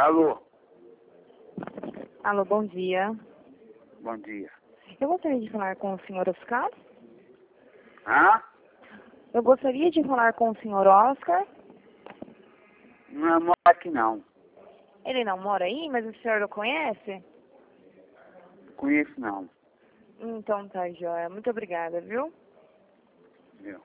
Alô, Alô, bom dia. bom dia. Eu gostaria de falar com o senhor Oscar. Hã? Eu gostaria de falar com o senhor Oscar. Não moro aqui não. Ele não mora aí, mas o senhor o conhece? Conheço não. Então tá, joia. Muito obrigada, viu? Viu?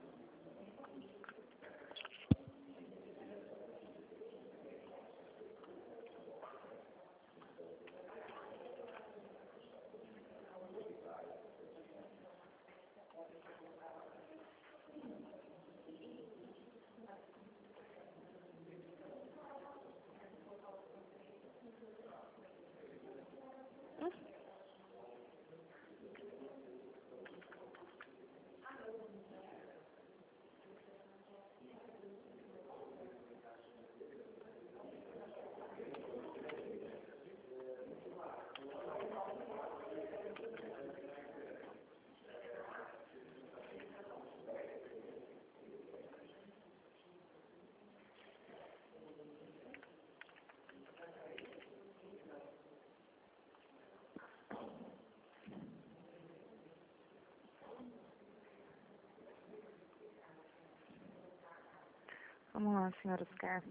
Vamos lá, senhor Oscar.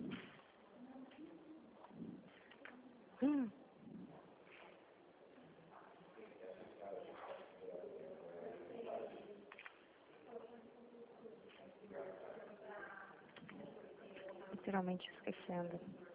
Literalmente esquecendo.